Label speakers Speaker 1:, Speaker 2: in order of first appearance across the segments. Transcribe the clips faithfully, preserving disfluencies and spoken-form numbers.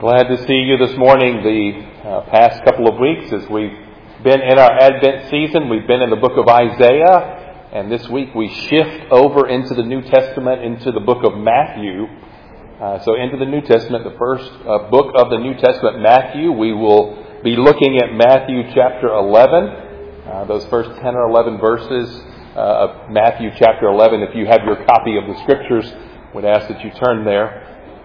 Speaker 1: Glad to see you this morning. The uh, past couple of weeks as we've been in our Advent season, we've been in the book of Isaiah, and this week we shift over into the New Testament, into the book of Matthew. Uh, so into the New Testament, the first uh, book of the New Testament, Matthew. We will be looking at Matthew chapter eleven, uh, those first ten or eleven verses uh, of Matthew chapter eleven. If you have your copy of the Scriptures, would ask that you turn there.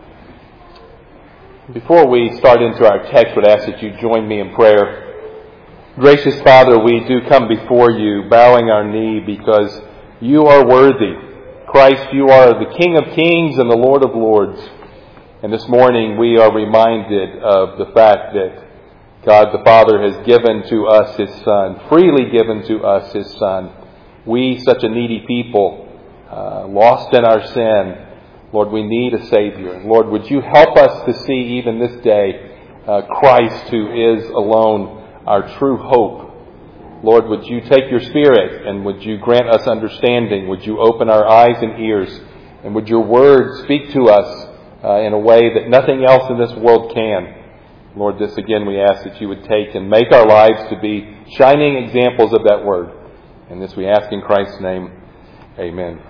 Speaker 1: Before we start into our text, I would ask that you join me in prayer. Gracious Father, we do come before you, bowing our knee, because you are worthy. Christ, you are the King of kings and the Lord of lords. And this morning we are reminded of the fact that God the Father has given to us His Son, freely given to us His Son. We, such a needy people, uh, lost in our sin, Lord, we need a Savior. Lord, would you help us to see even this day uh, Christ, who is alone our true hope. Lord, would you take your Spirit and would you grant us understanding? Would you open our eyes and ears? And would your word speak to us uh, in a way that nothing else in this world can? Lord, this again we ask that you would take and make our lives to be shining examples of that word. And this we ask in Christ's name. Amen.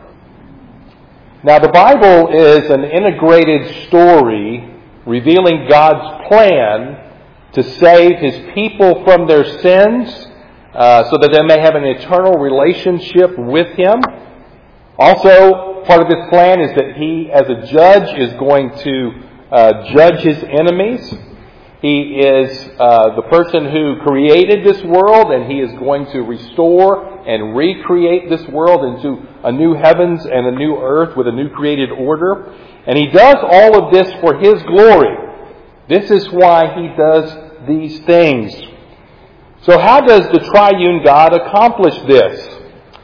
Speaker 1: Now, the Bible is an integrated story revealing God's plan to save His people from their sins uh, so that they may have an eternal relationship with Him. Also, part of His plan is that He, as a judge, is going to uh, judge His enemies. He is uh, the person who created this world, and He is going to restore and recreate this world into a new heavens and a new earth with a new created order. And He does all of this for His glory. This is why He does these things. So how does the triune God accomplish this?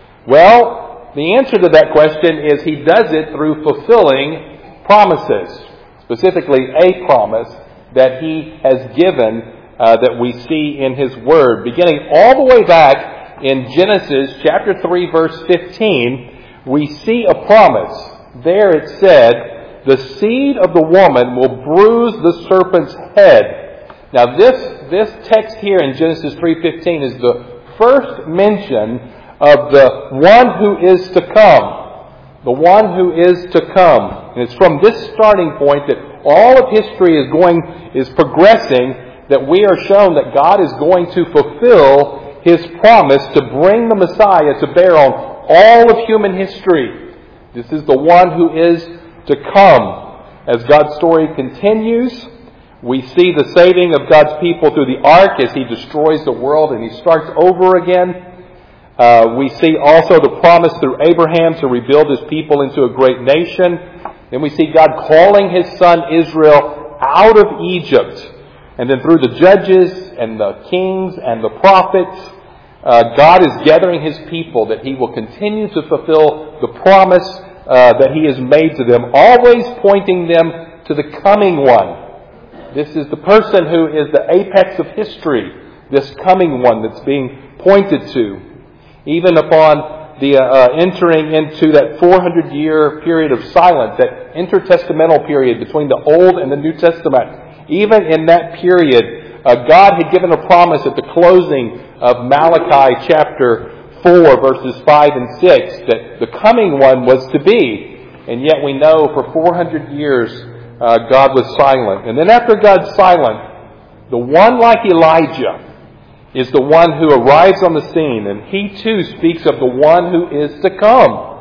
Speaker 1: Well, the answer to that question is He does it through fulfilling promises. Specifically, a promise that He has given uh, that we see in His Word. Beginning all the way back in Genesis chapter three, verse fifteen, we see a promise. There it said, the seed of the woman will bruise the serpent's head. Now this, this text here in Genesis three fifteen is the first mention of the one who is to come. The one who is to come. And it's from this starting point that all of history is going, is progressing, that we are shown that God is going to fulfill His promise to bring the Messiah to bear on all of human history. This is the one who is to come. As God's story continues, we see the saving of God's people through the ark as He destroys the world and He starts over again. Uh, we see also the promise through Abraham to rebuild His people into a great nation. Then we see God calling His son Israel out of Egypt. And then through the judges and the kings and the prophets, uh, God is gathering His people that He will continue to fulfill the promise uh, that He has made to them, always pointing them to the coming one. This is the person who is the apex of history, this coming one that's being pointed to. Even upon the uh, entering into that four hundred year period of silence, that intertestamental period between the Old and the New Testament, even in that period, uh, God had given a promise at the closing of Malachi chapter four, verses five and six, that the coming one was to be. And yet we know for four hundred years uh, God was silent. And then after God's silent, the one like Elijah is the one who arrives on the scene, and he too speaks of the one who is to come.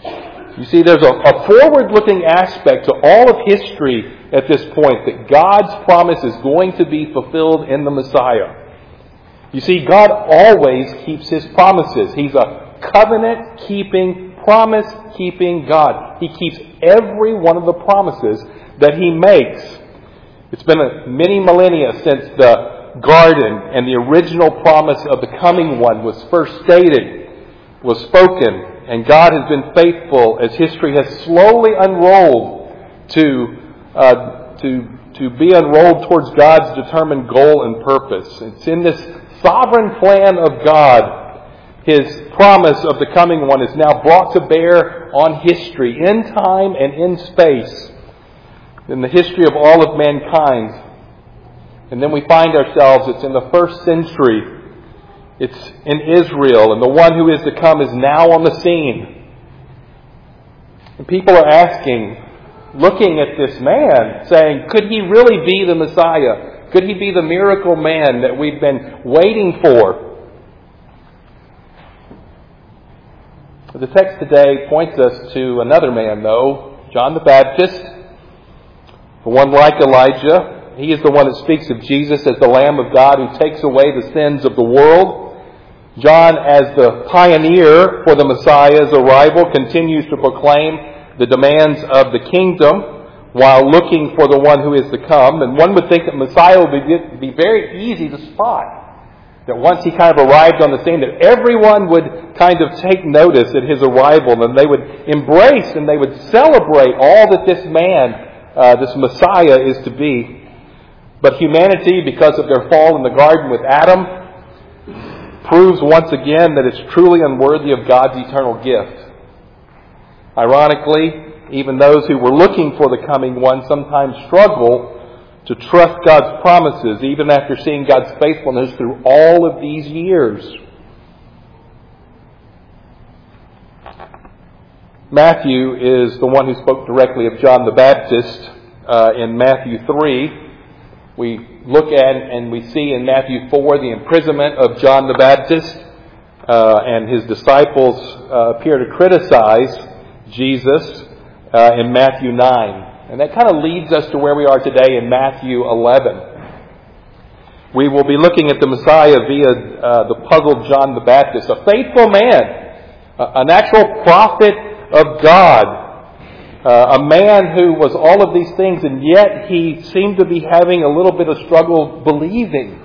Speaker 1: You see, there's a, a forward-looking aspect to all of history at this point, that God's promise is going to be fulfilled in the Messiah. You see, God always keeps His promises. He's a covenant-keeping, promise-keeping God. He keeps every one of the promises that He makes. It's been a, many millennia since the garden and the original promise of the coming one was first stated, was spoken, and God has been faithful as history has slowly unrolled to uh, to to be unrolled towards God's determined goal and purpose. It's in this sovereign plan of God, His promise of the coming one is now brought to bear on history, in time and in space. In the history of all of mankind, And then we find ourselves, it's in the first century. It's in Israel, and the one who is to come is now on the scene. And people are asking, looking at this man, saying, could he really be the Messiah? Could he be the miracle man that we've been waiting for? The text today points us to another man, though, John the Baptist, the one like Elijah. He is the one that speaks of Jesus as the Lamb of God who takes away the sins of the world. John, as the pioneer for the Messiah's arrival, continues to proclaim the demands of the kingdom while looking for the one who is to come. And one would think that Messiah would be, be very easy to spot. That once he kind of arrived on the scene, that everyone would kind of take notice at his arrival, and they would embrace and they would celebrate all that this man, uh, this Messiah, is to be. But humanity, because of their fall in the garden with Adam, proves once again that it's truly unworthy of God's eternal gift. Ironically, even those who were looking for the coming one sometimes struggle to trust God's promises, even after seeing God's faithfulness through all of these years. Matthew is the one who spoke directly of John the Baptist uh, in Matthew three. We look at and we see in Matthew four the imprisonment of John the Baptist, uh, and his disciples uh, appear to criticize Jesus uh, in Matthew nine. And that kind of leads us to where we are today in Matthew eleven. We will be looking at the Messiah via uh, the puzzled John the Baptist, a faithful man, an actual prophet of God. Uh, a man who was all of these things, and yet he seemed to be having a little bit of struggle believing.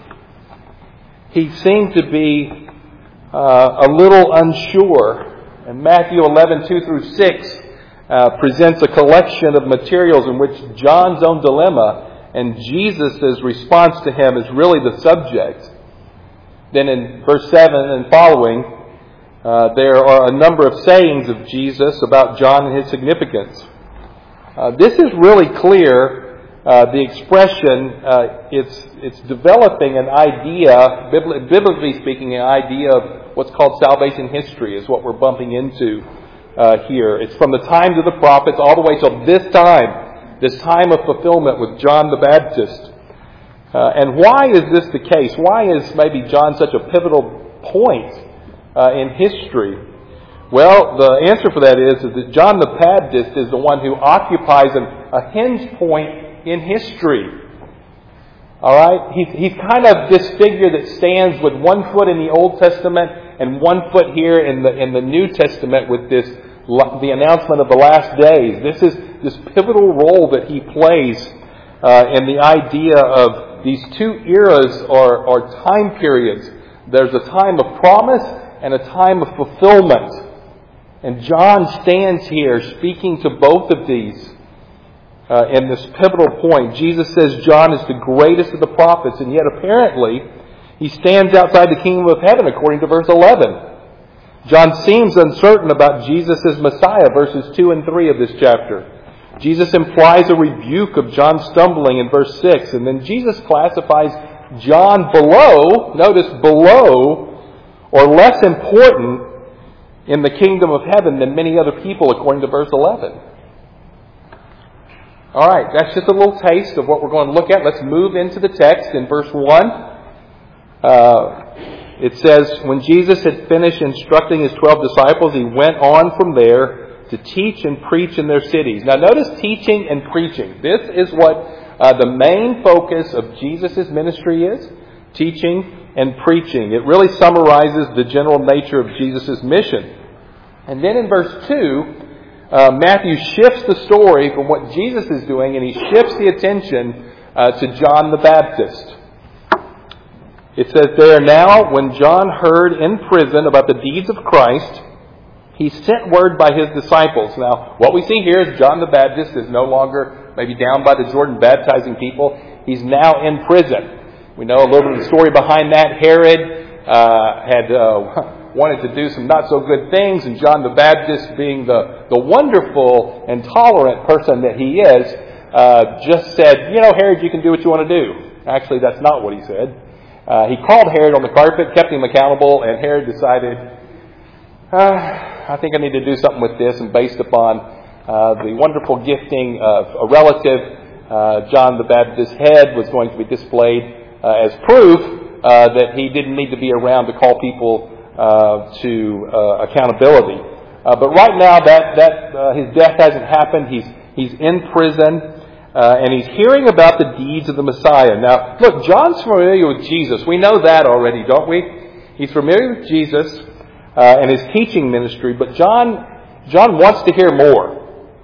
Speaker 1: He seemed to be uh, a little unsure. And Matthew eleven, two through six uh, presents a collection of materials in which John's own dilemma and Jesus' response to him is really the subject. Then in verse seven and following, Uh, there are a number of sayings of Jesus about John and his significance. Uh, this is really clear. Uh, the expression, uh, it's it's developing an idea, biblically speaking, an idea of what's called salvation history is what we're bumping into uh, here. It's from the times of the prophets all the way till this time, this time of fulfillment with John the Baptist. Uh, and why is this the case? Why is maybe John such a pivotal point Uh, in history? Well, the answer for that is, is that John the Baptist is the one who occupies an, a hinge point in history. All right? He's, he's kind of this figure that stands with one foot in the Old Testament and one foot here in the in the New Testament with this the announcement of the last days. This is this pivotal role that he plays uh, in the idea of these two eras or, or time periods. There's a time of promise and a time of fulfillment. And John stands here speaking to both of these uh, in this pivotal point. Jesus says John is the greatest of the prophets, and yet apparently he stands outside the kingdom of heaven according to verse eleven. John seems uncertain about Jesus as Messiah, verses two and three of this chapter. Jesus implies a rebuke of John's stumbling in verse six, and then Jesus classifies John below, notice below, or less important in the kingdom of heaven than many other people, according to verse eleven. All right, that's just a little taste of what we're going to look at. Let's move into the text in verse one. Uh, it says, when Jesus had finished instructing his twelve disciples, he went on from there to teach and preach in their cities. Now notice teaching and preaching. This is what uh, the main focus of Jesus' ministry is. Teaching and preaching. It really summarizes the general nature of Jesus' mission. And then in verse two, uh, Matthew shifts the story from what Jesus is doing, and he shifts the attention uh, to John the Baptist. It says there, now when John heard in prison about the deeds of Christ, he sent word by his disciples. Now, what we see here is John the Baptist is no longer maybe down by the Jordan baptizing people. He's now in prison. We know a little bit of the story behind that. Herod uh, had uh, wanted to do some not so good things, and John the Baptist, being the, the wonderful and tolerant person that he is, uh, just said, you know, Herod, you can do what you want to do. Actually, that's not what he said. Uh, he called Herod on the carpet, kept him accountable, and Herod decided, uh, I think I need to do something with this, and based upon uh, the wonderful gifting of a relative, uh, John the Baptist's head was going to be displayed uh, as proof uh, that he didn't need to be around to call people uh, to uh, accountability. Uh, but right now, that that uh, his death hasn't happened. He's he's in prison. Uh, and he's hearing about the deeds of the Messiah. Now, look, John's familiar with Jesus. We know that already, don't we? He's familiar with Jesus uh, and his teaching ministry, but John John wants to hear more.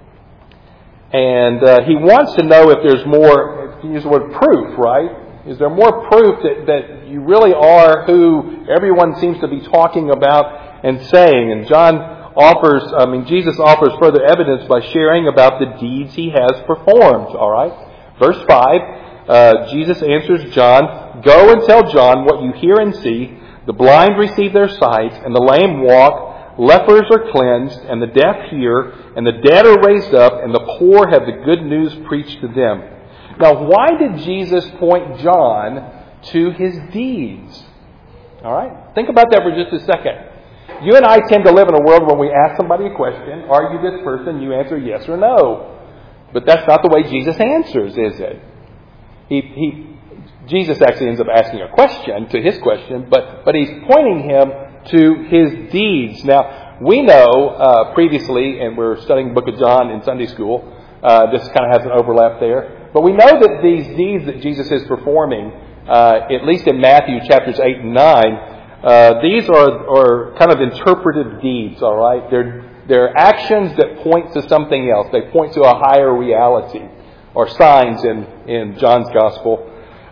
Speaker 1: And uh, he wants to know if there's more, you use the word proof, right? Is there more proof that, that you really are who everyone seems to be talking about and saying? And John offers, I mean, Jesus offers further evidence by sharing about the deeds he has performed, all right? Verse five, uh, Jesus answers John, "Go and tell John what you hear and see. The blind receive their sight, and the lame walk, lepers are cleansed, and the deaf hear, and the dead are raised up, and the poor have the good news preached to them." Now, why did Jesus point John to his deeds? All right? Think about that for just a second. You and I tend to live in a world where we ask somebody a question, "Are you this person?" You answer yes or no. But that's not the way Jesus answers, is it? He, he, Jesus actually ends up asking a question to his question, but, but he's pointing him to his deeds. Now, we know uh, previously, and we're studying the book of John in Sunday school, uh, this kind of has an overlap there, but we know that these deeds that Jesus is performing, uh, at least in Matthew chapters eight and nine, Uh, these are, are kind of interpretive deeds, all right? They're, they're actions that point to something else. They point to a higher reality, or signs in, in John's Gospel.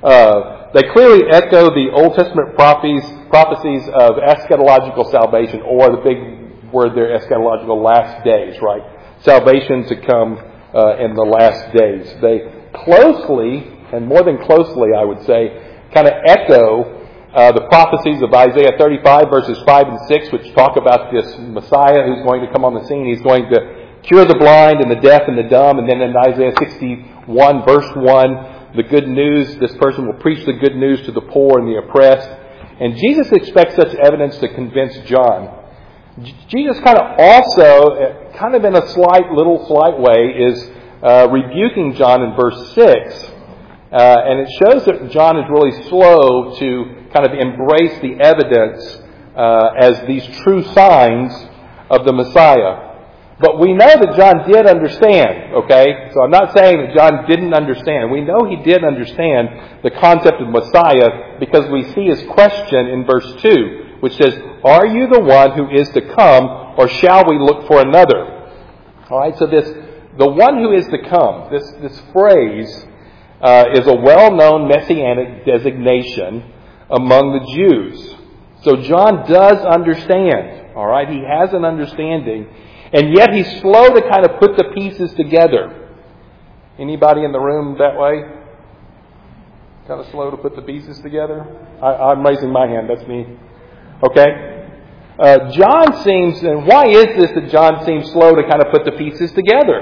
Speaker 1: Uh, they clearly echo the Old Testament prophecies, prophecies of eschatological salvation, or the big word there, eschatological, last days, right? Salvation to come uh, in the last days. They closely, and more than closely, I would say, kind of echo Uh, the prophecies of Isaiah thirty-five, verses five and six, which talk about this Messiah who's going to come on the scene. He's going to cure the blind and the deaf and the dumb. And then in Isaiah sixty-one, verse one, the good news, this person will preach the good news to the poor and the oppressed. And Jesus expects such evidence to convince John. J- Jesus kind of also, kind of in a slight, little slight way, is uh, rebuking John in verse six. Uh, and it shows that John is really slow to kind of embrace the evidence uh, as these true signs of the Messiah. But we know that John did understand, okay? So I'm not saying that John didn't understand. We know he did understand the concept of Messiah because we see his question in verse two, which says, "Are you the one who is to come, or shall we look for another?" All right, so this, the one who is to come, this, this phrase uh, is a well-known messianic designation among the Jews. So John does understand, all right? He has an understanding, and yet he's slow to kind of put the pieces together. Anybody in the room that way? Kind of slow to put the pieces together? I, I'm raising my hand, that's me. Okay? Uh, John seems, and why is this that John seems slow to kind of put the pieces together?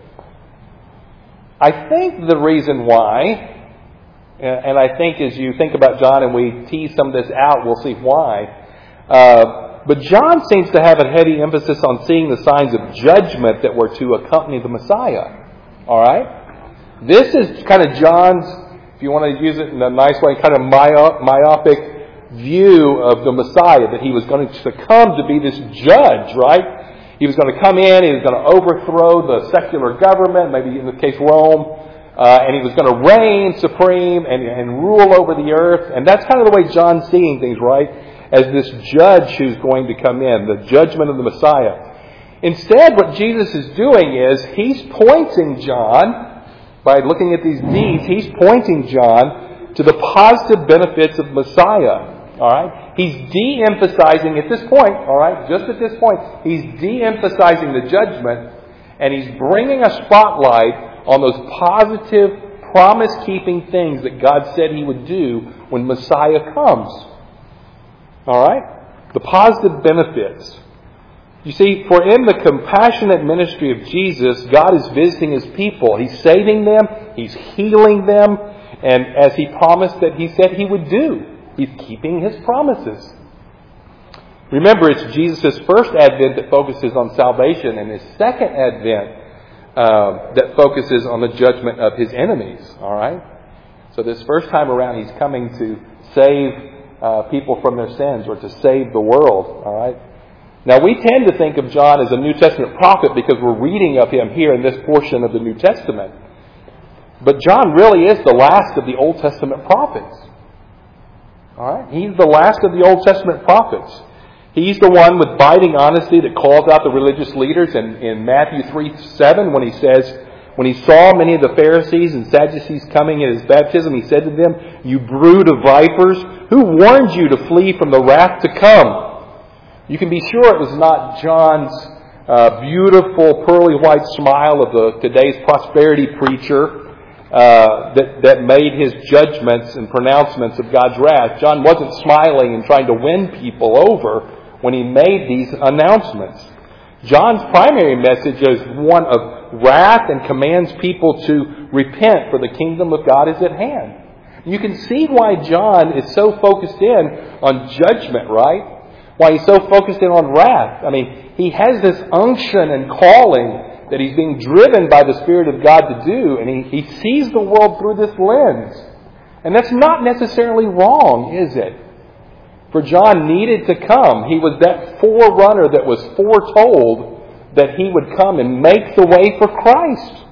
Speaker 1: I think the reason why, and I think as you think about John and we tease some of this out, we'll see why. Uh, but John seems to have a heavy emphasis on seeing the signs of judgment that were to accompany the Messiah. All right? This is kind of John's, if you want to use it in a nice way, kind of myopic view of the Messiah, that he was going to come to be this judge, right? He was going to come in, he was going to overthrow the secular government, maybe in this case Rome, uh, and he was going to reign supreme and, and rule over the earth. And that's kind of the way John's seeing things, right? As this judge who's going to come in, the judgment of the Messiah. Instead, what Jesus is doing is he's pointing John, by looking at these deeds, he's pointing John to the positive benefits of Messiah. All right? He's de-emphasizing at this point, all right, just at this point, he's de-emphasizing the judgment, and he's bringing a spotlight on those positive, promise-keeping things that God said he would do when Messiah comes. All right? The positive benefits. You see, for in the compassionate ministry of Jesus, God is visiting his people. He's saving them. He's healing them. And as He promised that He said He would do, He's keeping His promises. Remember, it's Jesus' first advent that focuses on salvation, and His second advent uh, that focuses on the judgment of His enemies. All right? So this first time around, He's coming to save uh, people from their sins, or to save the world. All right? Now, we tend to think of John as a New Testament prophet because we're reading of him here in this portion of the New Testament. But John really is the last of the Old Testament prophets. All right? He's the last of the Old Testament prophets. He's the one with biting honesty that calls out the religious leaders in, in Matthew three seven when he says, when he saw many of the Pharisees and Sadducees coming at his baptism, he said to them, "You brood of vipers, who warned you to flee from the wrath to come?" You can be sure it was not John's uh, beautiful pearly white smile of the today's prosperity preacher uh, that, that made his judgments and pronouncements of God's wrath. John wasn't smiling and trying to win people over when he made these announcements. John's primary message is one of wrath and commands people to repent, for the kingdom of God is at hand. You can see why John is so focused in on judgment, right? Why he's so focused in on wrath. I mean, he has this unction and calling that he's being driven by the Spirit of God to do, and he, he sees the world through this lens. And that's not necessarily wrong, is it? For John needed to come. He was that forerunner that was foretold that he would come and make the way for Christ.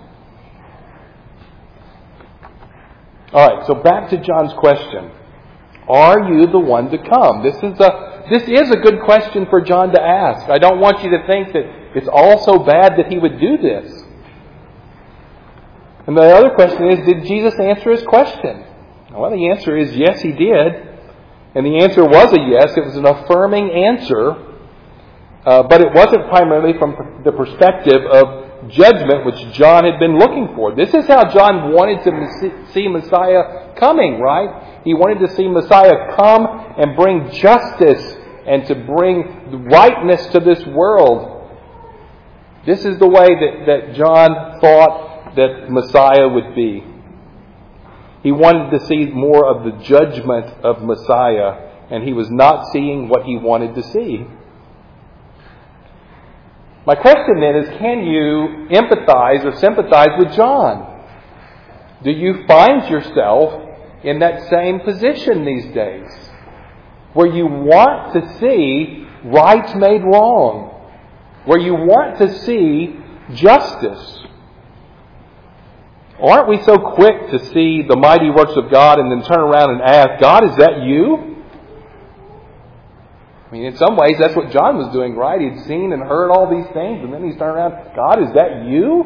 Speaker 1: All right, so back to John's question. Are you the one to come? This is a This is a good question for John to ask. I don't want you to think that it's all so bad that he would do this. And the other question is, did Jesus answer his question? Well, the answer is yes, he did. And the answer was a yes. It was an affirming answer. Uh, but it wasn't primarily from the perspective of judgment, which John had been looking for. This is how John wanted to see Messiah coming, right? He wanted to see Messiah come and bring justice and to bring rightness to this world. This is the way that, that John thought that Messiah would be. He wanted to see more of the judgment of Messiah, and he was not seeing what he wanted to see. My question then is, can you empathize or sympathize with John? Do you find yourself in that same position these days, where you want to see right made wrong, where you want to see justice? Aren't we so quick to see the mighty works of God and then turn around and ask, God, is that you? I mean, in some ways, that's what John was doing, right? He'd seen and heard all these things, and then he's turned around, God, is that you?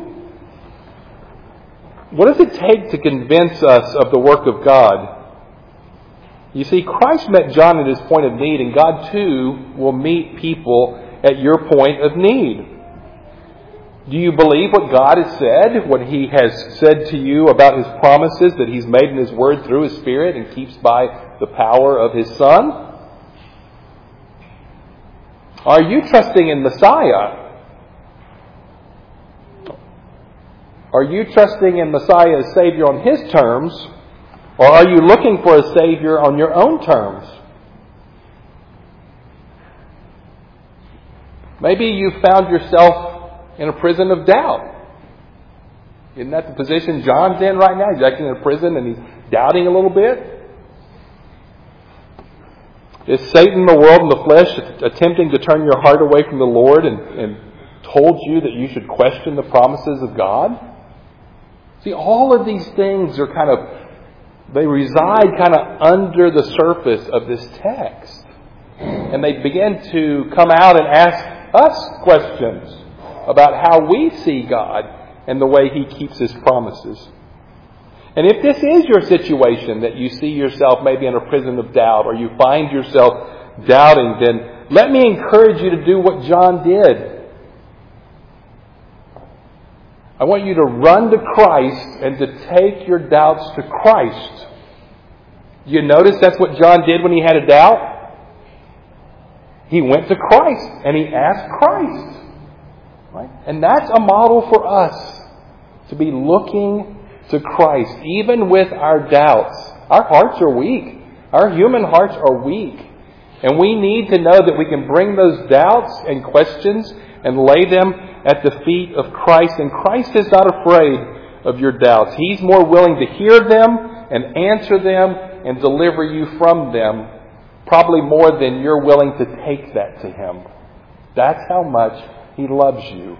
Speaker 1: What does it take to convince us of the work of God? You see, Christ met John at his point of need, and God too will meet people at your point of need. Do you believe what God has said, what He has said to you about His promises that He's made in His Word through His Spirit and keeps by the power of His Son? Are you trusting in Messiah? Are you trusting in Messiah as Savior on His terms, or are you looking for a Savior on your own terms? Maybe you found yourself in a prison of doubt. Isn't that the position John's in right now? He's actually in a prison and he's doubting a little bit. Is Satan, the world, and the flesh attempting to turn your heart away from the Lord and, and told you that you should question the promises of God? See, all of these things are kind of, they reside kind of under the surface of this text. And they begin to come out and ask us questions about how we see God and the way He keeps His promises. And if this is your situation, that you see yourself maybe in a prison of doubt, or you find yourself doubting, then let me encourage you to do what John did. I want you to run to Christ and to take your doubts to Christ. Do you notice that's what John did when he had a doubt? He went to Christ and he asked Christ. Right? And that's a model for us, to be looking to Christ, even with our doubts. Our hearts are weak. Our human hearts are weak. And we need to know that we can bring those doubts and questions and lay them at the feet of Christ. And Christ is not afraid of your doubts. He's more willing to hear them and answer them and deliver you from them, probably more than you're willing to take that to Him. That's how much He loves you.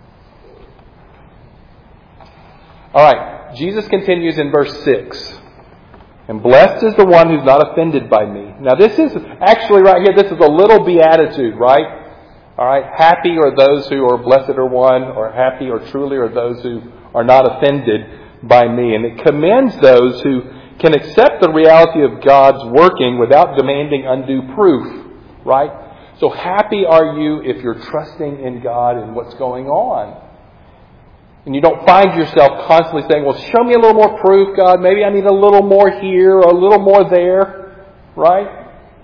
Speaker 1: All right, Jesus continues in verse six. And blessed is the one who's not offended by me. Now this is actually right here, this is a little beatitude, right? All right, happy are those who are blessed are one, or happy or truly are those who are not offended by me. And it commends those who can accept the reality of God's working without demanding undue proof, right? So happy are you if you're trusting in God and what's going on. And you don't find yourself constantly saying, well, show me a little more proof, God. Maybe I need a little more here or a little more there. Right?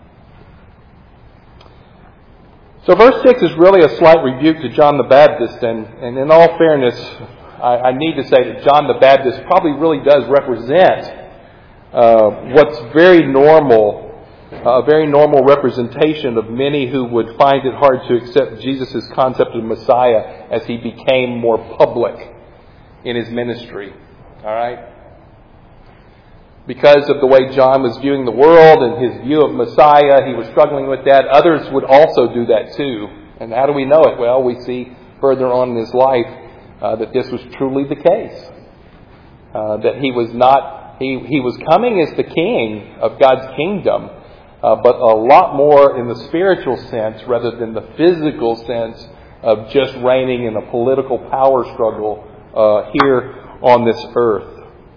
Speaker 1: So verse six is really a slight rebuke to John the Baptist. And, and in all fairness, I, I need to say that John the Baptist probably really does represent uh, what's very normal, a very normal representation of many who would find it hard to accept Jesus' concept of Messiah as He became more public in His ministry. All right? Because of the way John was viewing the world and his view of Messiah, he was struggling with that. Others would also do that too. And how do we know it? Well, we see further on in his life uh, that this was truly the case. Uh, that he was not, he, he was coming as the king of God's kingdom, uh, but a lot more in the spiritual sense rather than the physical sense of just reigning in a political power struggle uh, here on this earth.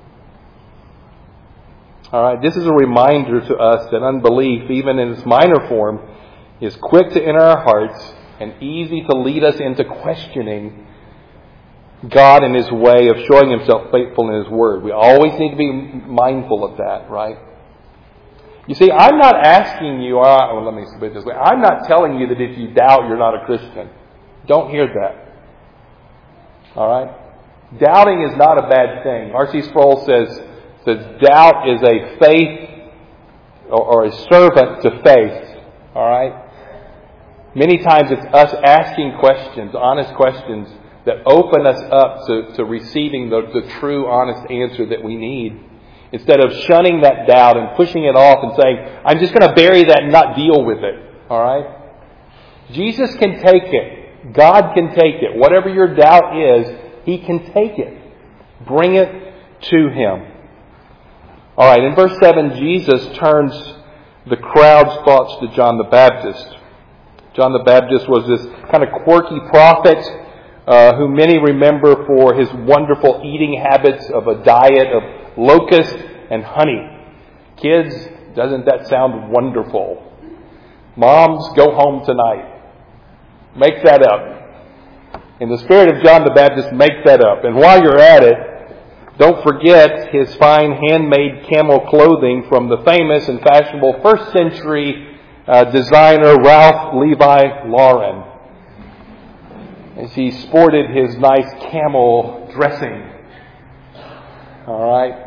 Speaker 1: All right, this is a reminder to us that unbelief, even in its minor form, is quick to enter our hearts and easy to lead us into questioning God and His way of showing Himself faithful in His Word. We always need to be mindful of that, right? You see, I'm not asking you, uh, well, let me put it this way. I'm not telling you that if you doubt, you're not a Christian. Don't hear that. All right? Doubting is not a bad thing. R C Sproul says, says doubt is a faith or, or a servant to faith. All right? Many times it's us asking questions, honest questions, that open us up to, to receiving the, the true, honest answer that we need. Instead of shunning that doubt and pushing it off and saying, I'm just going to bury that and not deal with it. All right? Jesus can take it. God can take it. Whatever your doubt is, He can take it. Bring it to Him. All right, in verse seven, Jesus turns the crowd's thoughts to John the Baptist. John the Baptist was this kind of quirky prophet uh, who many remember for his wonderful eating habits of a diet of locusts and honey. Kids, doesn't that sound wonderful? Moms, go home tonight. Make that up. In the spirit of John the Baptist, make that up. And while you're at it, don't forget his fine handmade camel clothing from the famous and fashionable first century uh, designer Ralph Levi Lauren, as he sported his nice camel dressing. All right.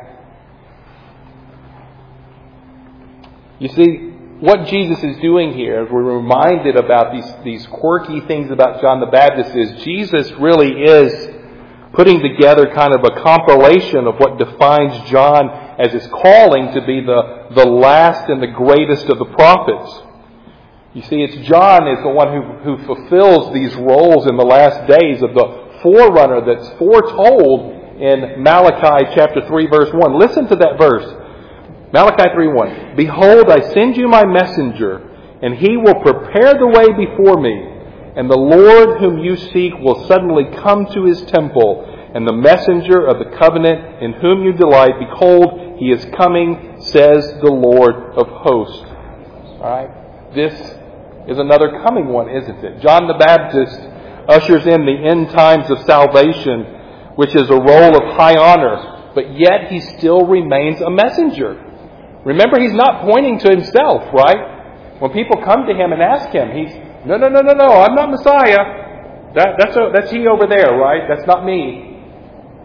Speaker 1: You see, what Jesus is doing here, as we're reminded about these, these quirky things about John the Baptist, is Jesus really is putting together kind of a compilation of what defines John as his calling to be the, the last and the greatest of the prophets. You see, it's John is the one who, who fulfills these roles in the last days of the forerunner that's foretold in Malachi chapter three, verse one. Listen to that verse. Malachi three one. Behold, I send you my messenger, and he will prepare the way before me. And the Lord whom you seek will suddenly come to his temple, and the messenger of the covenant in whom you delight, behold, he is coming, says the Lord of hosts. All right? This is another coming one, isn't it? John the Baptist ushers in the end times of salvation, which is a role of high honor, but yet he still remains a messenger. Remember, he's not pointing to himself, right? When people come to him and ask him, he's, no, no, no, no, no, I'm not Messiah. That, that's, a, that's he over there, right? That's not me.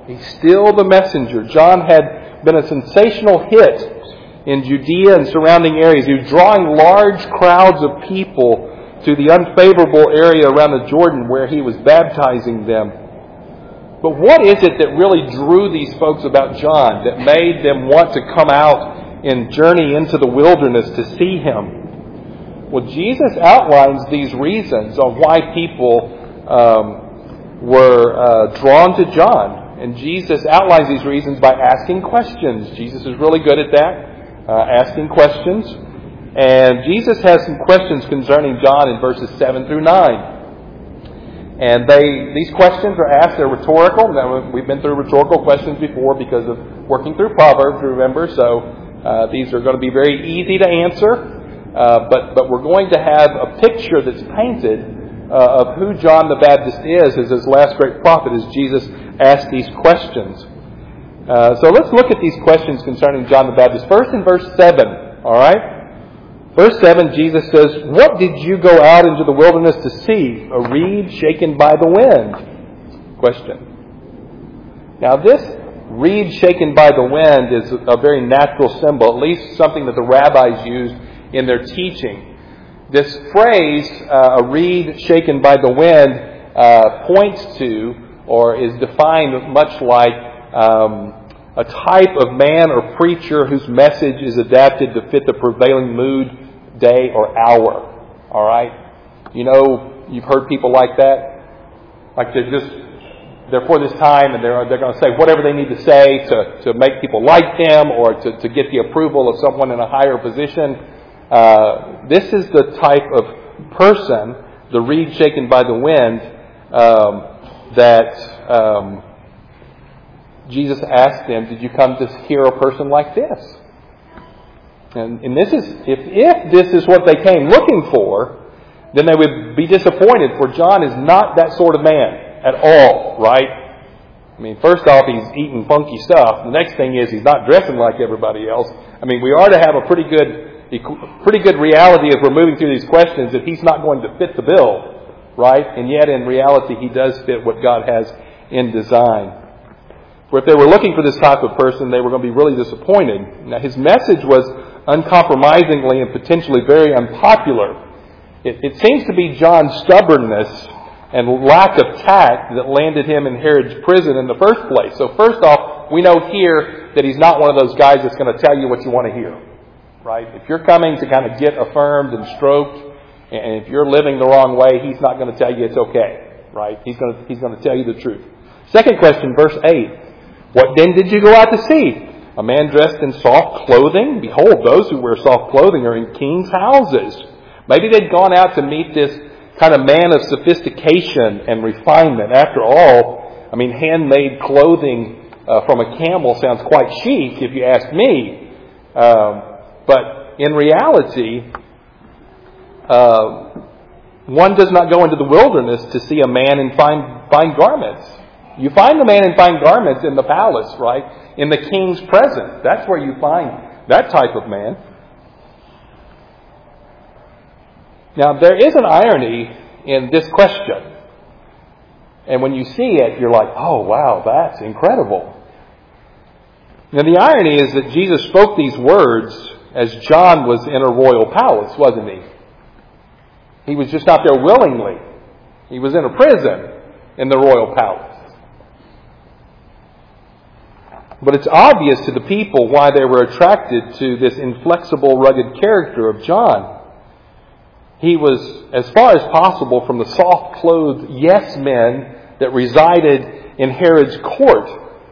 Speaker 1: He's still the messenger. John had been a sensational hit in Judea and surrounding areas. He was drawing large crowds of people to the unfavorable area around the Jordan where he was baptizing them. But what is it that really drew these folks about John, that made them want to come out and journey into the wilderness to see him? Well, Jesus outlines these reasons on why people um, were uh, drawn to John. And Jesus outlines these reasons by asking questions. Jesus is really good at that, uh, asking questions. And Jesus has some questions concerning John in verses seven through nine. And they these questions are asked, they're rhetorical. Now, we've been through rhetorical questions before because of working through Proverbs, remember. So uh, these are going to be very easy to answer. Uh, but, but we're going to have a picture that's painted uh, of who John the Baptist is as his last great prophet as Jesus asked these questions. Uh, so let's look at these questions concerning John the Baptist. First in verse seven, all right? Verse seven, Jesus says, "What did you go out into the wilderness to see? A reed shaken by the wind?" Question. Now this reed shaken by the wind is a very natural symbol, at least something that the rabbis used in their teaching. This phrase, uh, a reed shaken by the wind, uh, points to or is defined much like um, a type of man or preacher whose message is adapted to fit the prevailing mood, day, or hour. All right? You know, you've heard people like that. Like they're just, they're for this time and they're they're going to say whatever they need to say to, to make people like them or to, to get the approval of someone in a higher position. Uh, this is the type of person, the reed shaken by the wind, um, that um, Jesus asked them, "Did you come to hear a person like this?" And, and this is, if, if this is what they came looking for, then they would be disappointed, for John is not that sort of man at all, right? I mean, first off, he's eating funky stuff. The next thing is he's not dressing like everybody else. I mean, we are to have a pretty good, pretty good reality as we're moving through these questions that he's not going to fit the bill, right? And yet, in reality, he does fit what God has in design. For if they were looking for this type of person, they were going to be really disappointed. Now, his message was uncompromisingly and potentially very unpopular. It, it seems to be John's stubbornness and lack of tact that landed him in Herod's prison in the first place. So first off, we know here that he's not one of those guys that's going to tell you what you want to hear. Right? If you're coming to kind of get affirmed and stroked, and if you're living the wrong way, he's not going to tell you it's okay. Right? He's going to, he's going to tell you the truth. Second question, verse eight. "What then did you go out to see? A man dressed in soft clothing? Behold, those who wear soft clothing are in kings' houses." Maybe they'd gone out to meet this kind of man of sophistication and refinement. After all, I mean, handmade clothing uh, from a camel sounds quite chic, if you ask me. Um, but in reality, uh, one does not go into the wilderness to see a man in fine, fine garments. You find the man in fine garments in the palace, right? In the king's presence. That's where you find that type of man. Now, there is an irony in this question. And when you see it, you're like, oh, wow, that's incredible. Now, the irony is that Jesus spoke these words as John was in a royal palace, wasn't he? He was just not there willingly. He was in a prison in the royal palace. But it's obvious to the people why they were attracted to this inflexible, rugged character of John. He was, as far as possible, from the soft-clothed yes men that resided in Herod's court.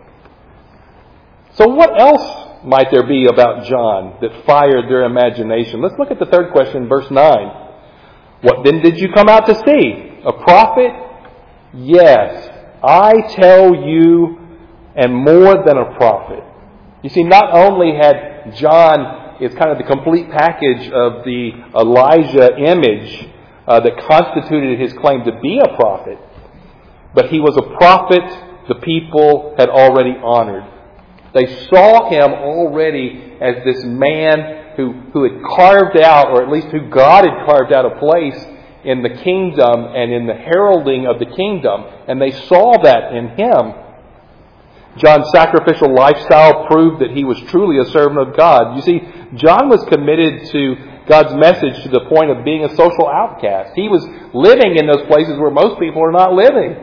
Speaker 1: So what else might there be about John that fired their imagination? Let's look at the third question, verse nine. "What then did you come out to see? A prophet? Yes, I tell you, and more than a prophet." You see, not only had John is kind of the complete package of the Elijah image uh, that constituted his claim to be a prophet, but he was a prophet the people had already honored. They saw him already as this man who, who had carved out, or at least who God had carved out a place in the kingdom and in the heralding of the kingdom, and they saw that in him. John's sacrificial lifestyle proved that he was truly a servant of God. You see, John was committed to God's message to the point of being a social outcast. He was living in those places where most people are not living.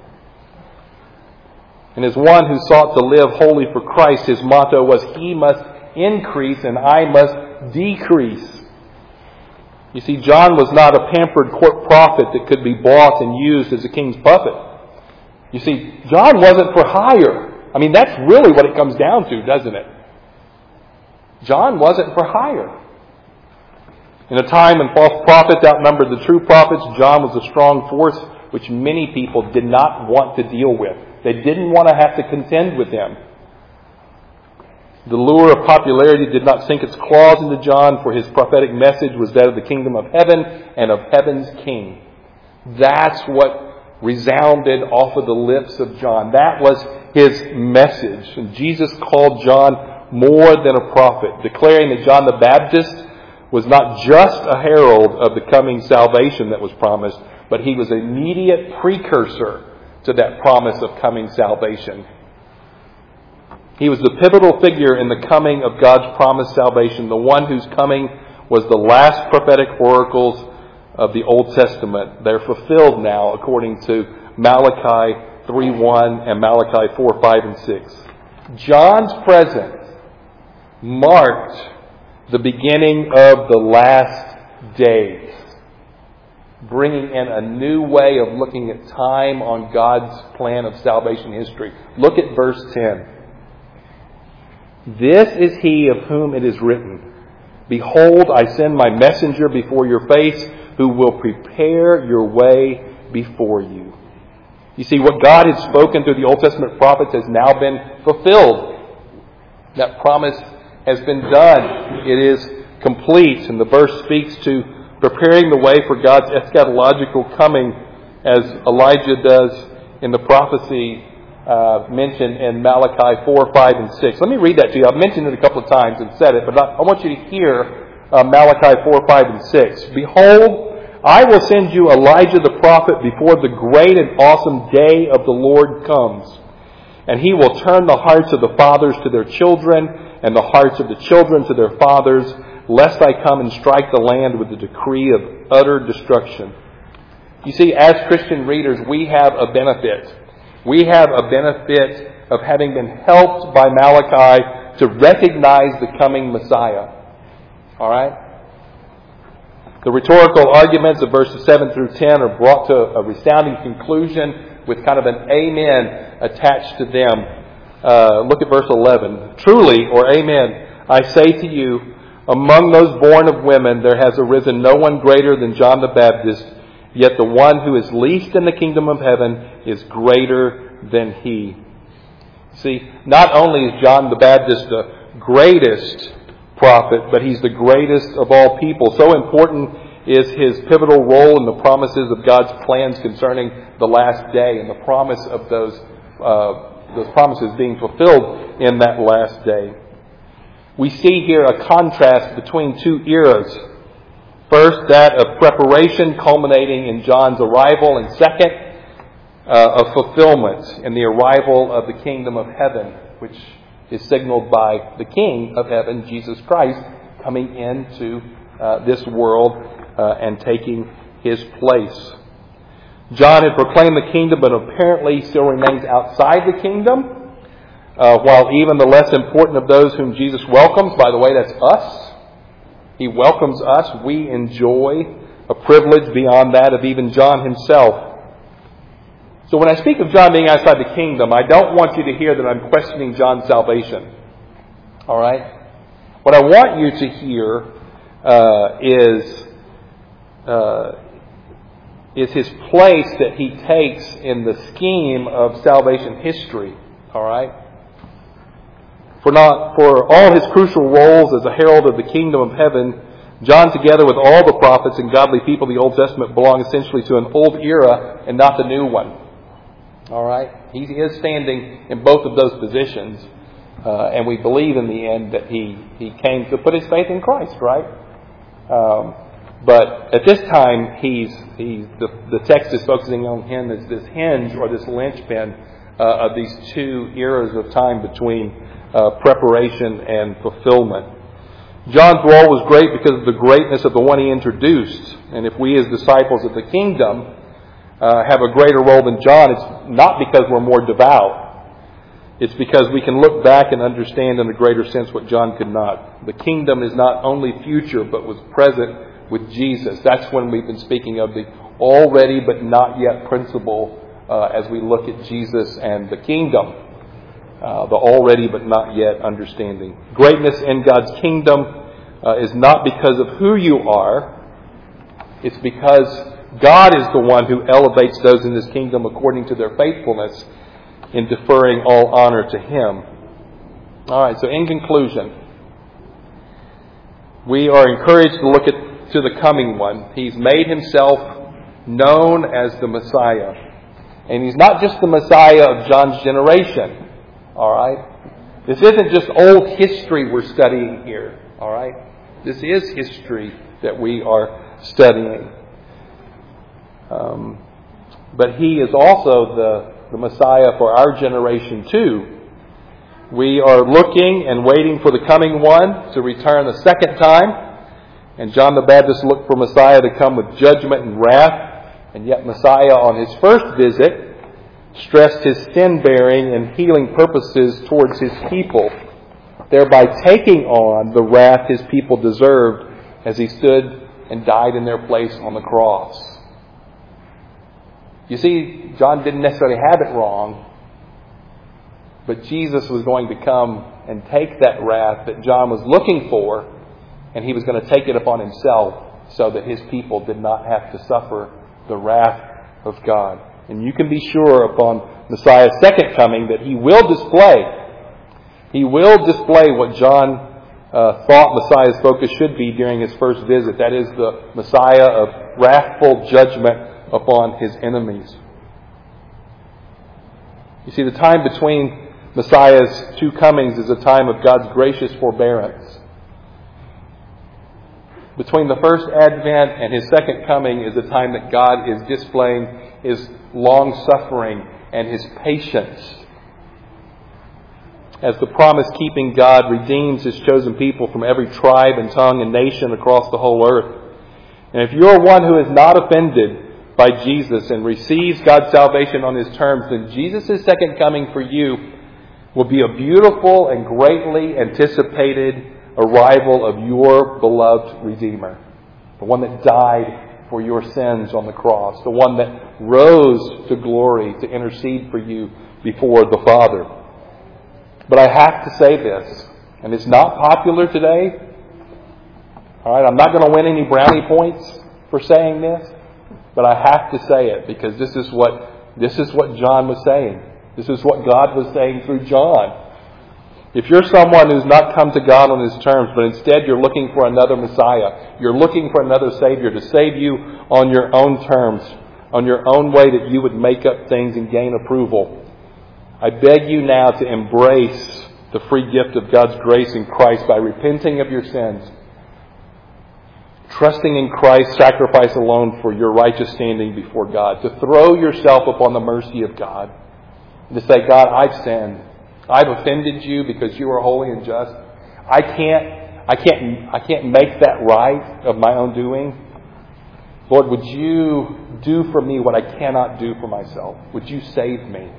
Speaker 1: And as one who sought to live wholly for Christ, his motto was, "He must increase and I must decrease." You see, John was not a pampered court prophet that could be bought and used as a king's puppet. You see, John wasn't for hire. I mean, that's really what it comes down to, doesn't it? John wasn't for hire. In a time when false prophets outnumbered the true prophets, John was a strong force which many people did not want to deal with. They didn't want to have to contend with him. The lure of popularity did not sink its claws into John, for his prophetic message was that of the kingdom of heaven and of heaven's king. That's what resounded off of the lips of John. That was his message. And Jesus called John more than a prophet, declaring that John the Baptist was not just a herald of the coming salvation that was promised, but he was an immediate precursor to that promise of coming salvation. He was the pivotal figure in the coming of God's promised salvation, the one whose coming was the last prophetic oracles of the Old Testament. They're fulfilled now according to Malachi three one and Malachi four five and six. John's presence marked the beginning of the last days, bringing in a new way of looking at time on God's plan of salvation history. Look at verse ten. "This is he of whom it is written, 'Behold, I send my messenger before your face, who will prepare your way before you.'" You see, what God had spoken through the Old Testament prophets has now been fulfilled. That promise has been done. It is complete. And the verse speaks to preparing the way for God's eschatological coming, as Elijah does in the prophecy uh, mentioned in Malachi four, five, and six. Let me read that to you. I've mentioned it a couple of times and said it, but I want you to hear uh, Malachi four, five, and six. "Behold, I will send you Elijah the prophet before the great and awesome day of the Lord comes. And he will turn the hearts of the fathers to their children, and the hearts of the children to their fathers, lest I come and strike the land with a decree of utter destruction." You see, as Christian readers, we have a benefit. We have a benefit of having been helped by Malachi to recognize the coming Messiah. All right? The rhetorical arguments of verses seven through ten are brought to a resounding conclusion with kind of an amen attached to them. Uh, look at verse eleven. "Truly," or amen, "I say to you, among those born of women there has arisen no one greater than John the Baptist, yet the one who is least in the kingdom of heaven is greater than he." See, not only is John the Baptist the greatest prophet, but he's the greatest of all people. So important is his pivotal role in the promises of God's plans concerning the last day and the promise of those uh, those promises being fulfilled in that last day. We see here a contrast between two eras. First, that of preparation culminating in John's arrival, and second, uh, of fulfillment in the arrival of the kingdom of heaven, which is signaled by the King of heaven, Jesus Christ, coming into uh, this world uh, and taking his place. John had proclaimed the kingdom, but apparently still remains outside the kingdom. Uh, while even the less important of those whom Jesus welcomes, by the way, that's us. He welcomes us. We enjoy a privilege beyond that of even John himself. So when I speak of John being outside the kingdom, I don't want you to hear that I'm questioning John's salvation. All right? What I want you to hear uh, is uh, is his place that he takes in the scheme of salvation history. All right? For not for all his crucial roles as a herald of the kingdom of heaven, John, together with all the prophets and godly people of the Old Testament, belong essentially to an old era and not the new one. All right? He is standing in both of those positions. Uh, and we believe in the end that he, he came to put his faith in Christ, right? Um, but at this time, he's, he's the, the text is focusing on him as this hinge or this linchpin uh, of these two eras of time between uh, preparation and fulfillment. John's role was great because of the greatness of the one he introduced. And if we as disciples of the kingdom uh, have a greater role than John, it's not because we're more devout. It's because we can look back and understand in a greater sense what John could not. The kingdom is not only future, but was present with Jesus. That's when we've been speaking of the already but not yet principle uh, as we look at Jesus and the kingdom. Uh, the already but not yet understanding. Greatness in God's kingdom uh, is not because of who you are. It's because God is the one who elevates those in His kingdom according to their faithfulness, in deferring all honor to Him. All right, so in conclusion, we are encouraged to look at to the coming one. He's made Himself known as the Messiah. And He's not just the Messiah of John's generation. All right? This isn't just old history we're studying here. All right? This is history that we are studying. Um, but He is also the the Messiah for our generation too. We are looking and waiting for the coming one to return a second time. And John the Baptist looked for Messiah to come with judgment and wrath. And yet Messiah on His first visit stressed His sin-bearing and healing purposes towards His people, thereby taking on the wrath His people deserved as He stood and died in their place on the cross. You see, John didn't necessarily have it wrong, but Jesus was going to come and take that wrath that John was looking for, and He was going to take it upon Himself so that His people did not have to suffer the wrath of God. And you can be sure upon Messiah's second coming that He will display, He will display what John uh, thought Messiah's focus should be during His first visit. That is the Messiah of wrathful judgment upon His enemies. You see, the time between Messiah's two comings is a time of God's gracious forbearance. Between the first advent and His second coming is a time that God is displaying His long-suffering and His patience. As the promise-keeping God redeems His chosen people from every tribe and tongue and nation across the whole earth. And if you're one who is not offended by Jesus and receives God's salvation on His terms, then Jesus' second coming for you will be a beautiful and greatly anticipated arrival of your beloved Redeemer. The one that died for your sins on the cross. The one that rose to glory to intercede for you before the Father. But I have to say this, and it's not popular today. All right, I'm not going to win any brownie points for saying this. But I have to say it because this is what this is what John was saying. This is what God was saying through John. If you're someone who's not come to God on His terms, but instead you're looking for another Messiah, you're looking for another Savior to save you on your own terms, on your own way that you would make up things and gain approval, I beg you now to embrace the free gift of God's grace in Christ by repenting of your sins, trusting in Christ's sacrifice alone for your righteous standing before God, to throw yourself upon the mercy of God, and to say, God, I've sinned. I've offended you because you are holy and just. I can't, I can't, I can't make that right of my own doing. Lord, would you do for me what I cannot do for myself? Would you save me?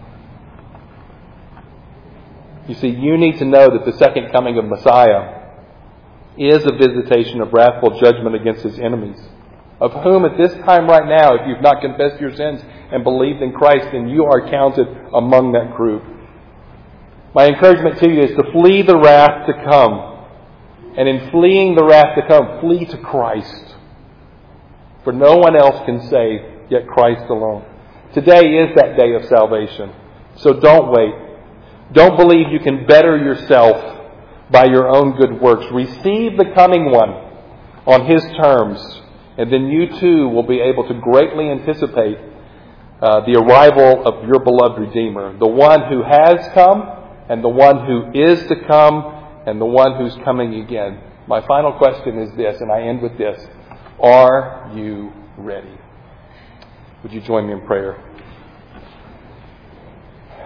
Speaker 1: You see, you need to know that the second coming of Messiah is a visitation of wrathful judgment against His enemies, of whom at this time right now, if you've not confessed your sins and believed in Christ, then you are counted among that group. My encouragement to you is to flee the wrath to come. And in fleeing the wrath to come, flee to Christ. For no one else can save, yet Christ alone. Today is that day of salvation. So don't wait. Don't believe you can better yourself by your own good works. Receive the coming one on His terms, and then you too will be able to greatly anticipate uh, the arrival of your beloved Redeemer, the one who has come, and the one who is to come, and the one who's coming again. My final question is this, and I end with this. Are you ready? Would you join me in prayer?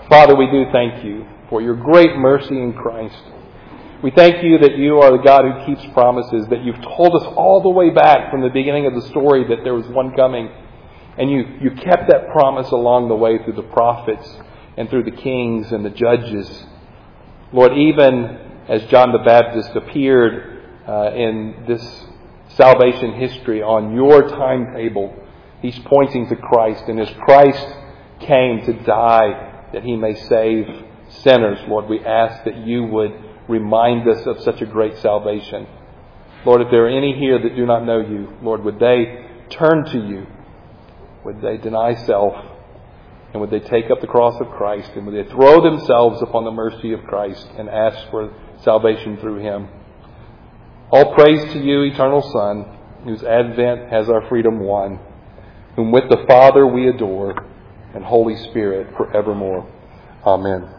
Speaker 1: Father, we do thank you for your great mercy in Christ. We thank you that you are the God who keeps promises, that you've told us all the way back from the beginning of the story that there was one coming. And you, you kept that promise along the way through the prophets and through the kings and the judges. Lord, even as John the Baptist appeared uh, in this salvation history on your timetable, he's pointing to Christ. And as Christ came to die that he may save sinners, Lord, we ask that you would remind us of such a great salvation. Lord, if there are any here that do not know you, Lord, would they turn to you? Would they deny self? And would they take up the cross of Christ? And would they throw themselves upon the mercy of Christ and ask for salvation through him? All praise to you, eternal Son, whose advent has our freedom won, whom with the Father we adore, and Holy Spirit forevermore. Amen.